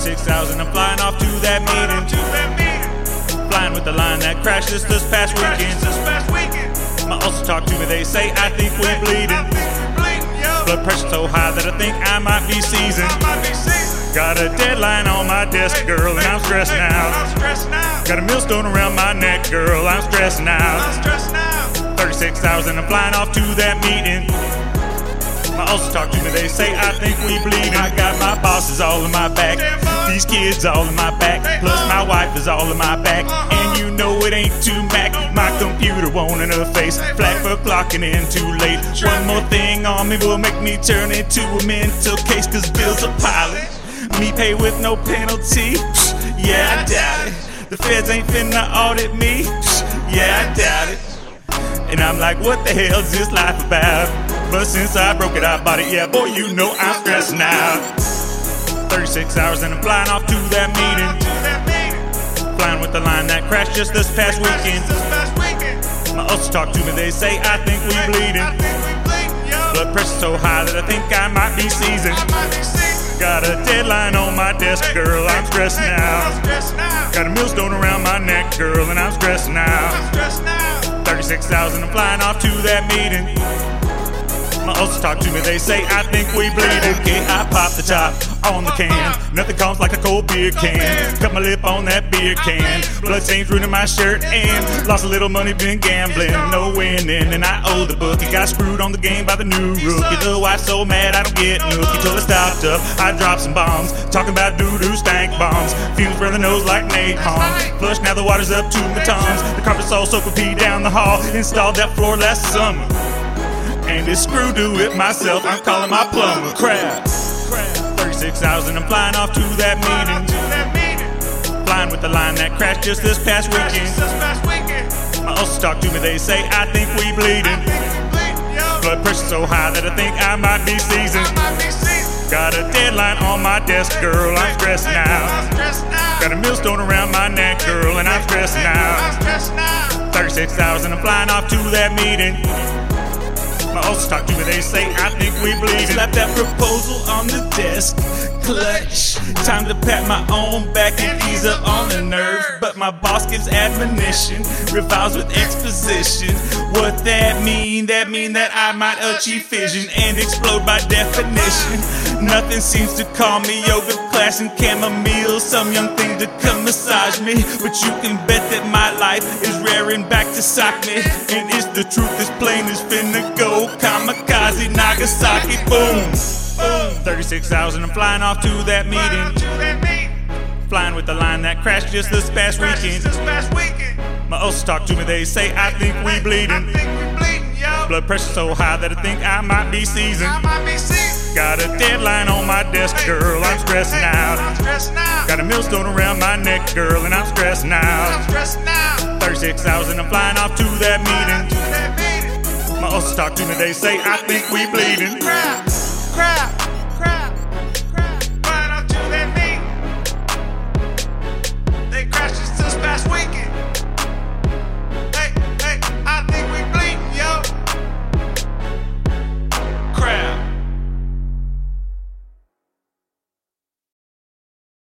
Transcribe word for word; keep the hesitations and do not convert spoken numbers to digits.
thirty-six thousand, I'm flying off to that meeting. Flying with the line that crashed just this past weekend. My ulcers talk to me, they say I think we bleeding. Blood pressure so high that I think I might be seasoned. Got a deadline on my desk, girl, and I'm stressed now. Got a millstone around my neck, girl, I'm stressed now. thirty-six thousand, I'm flying off to that meeting. My ulcers talk to me, they say I think we bleeding. I got my bosses all in my back, these kids all in my back, plus my wife is all in my back. And you know it ain't too Mac, my computer won't in her face. Flag for clocking in too late. One more thing on me will make me turn into a mental case, cause bills are piling. Me pay with no penalty, yeah I doubt it. The feds ain't finna audit me, yeah I doubt it. And I'm like, what the hell's this life about? But since I broke it, I bought it, yeah, boy, you know I'm stressed now. thirty-six hours and I'm flying off to that meeting. Flying with the line that crashed just this past weekend. My ulcers talk to me, they say I think we bleeding. Blood pressure so high that I think I might be seasoned. Got a deadline on my desk, girl, I'm stressed now. Got a millstone around my neck, girl, and I'm stressed now. thirty-six thousand, I'm flying off to that meeting. My ulcers talk to me, they say I think we bleed. Okay, I pop the top on the can. Nothing comes like a cold beer can. Cut my lip on that beer can. Blood stains ruining my shirt and lost a little money, been gambling, no winning. And I owe the bookie, got screwed on the game by the new rookie. The wife's so mad I don't get nookie. Till it stopped up, I dropped some bombs, talking about doo-doo stank bombs. Fumes run the nose like napalm. Flush, now the water's up to my tongues. The carpet's all soaked with pee down the hall. Installed that floor last summer, and it's screwed to it myself, I'm calling my plumber. Crap. thirty-six thousand, I'm flying off to that meeting. Flying with the line that crashed just this past weekend. My ulcers talk to me, they say I think we bleeding. Blood pressure so high that I think I might be seasoned. Got a deadline on my desk, girl, I'm stressed now. Got a millstone around my neck, girl, and I'm stressed now. thirty-six thousand, I'm flying off to that meeting. My ulcers talk to me, they say I think we bleed. Slap that proposal on the desk, clutch. Time to pat my own back and ease up on the nerves. But my boss gives admonition, reviles with exposition. What that mean? That mean that I might achieve fission and explode by definition. Nothing seems to calm me, yoga class and chamomile. Some young thing to come massage me, but you can bet that my life is raring back to sock me. And it's the truth, this plane is finna go kamikaze, Nagasaki, boom, boom. thirty-six thousand, I'm flying off to that meeting. Flying with the line that crashed just this past weekend. My ulcers talk to me, they say I think we bleeding. Blood pressure so high that I think I might be seasoned. Got a deadline on my desk, girl, I'm stressed now. Got a millstone around my neck, girl, and I'm stressed now. thirty-six thousand, I'm flying off to that meeting. My ulcers talk to me, they say I think we bleeding. Crap, crap.